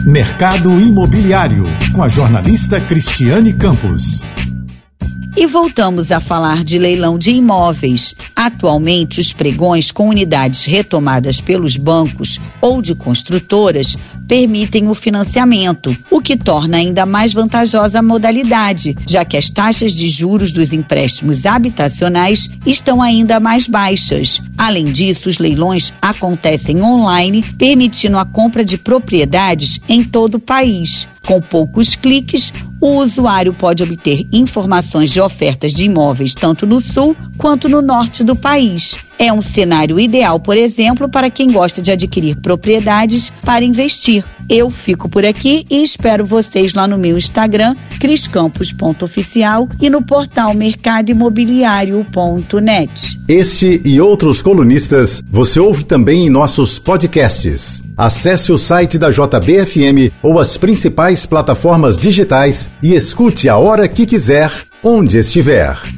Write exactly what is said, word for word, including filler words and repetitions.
Mercado Imobiliário, com a jornalista Cristiane Campos. E voltamos a falar de leilão de imóveis. Atualmente, os pregões com unidades retomadas pelos bancos ou de construtoras permitem o financiamento, o que torna ainda mais vantajosa a modalidade, já que as taxas de juros dos empréstimos habitacionais estão ainda mais baixas. Além disso, os leilões acontecem online, permitindo a compra de propriedades em todo o país. Com poucos cliques, o usuário pode obter informações de ofertas de imóveis tanto no sul quanto no norte do país. É um cenário ideal, por exemplo, para quem gosta de adquirir propriedades para investir. Eu fico por aqui e espero vocês lá no meu Instagram, criscampos ponto oficial, e no portal mercado imobiliário ponto net. Este e outros colunistas você ouve também em nossos podcasts. Acesse o site da J B F M ou as principais plataformas digitais e escute a hora que quiser, onde estiver.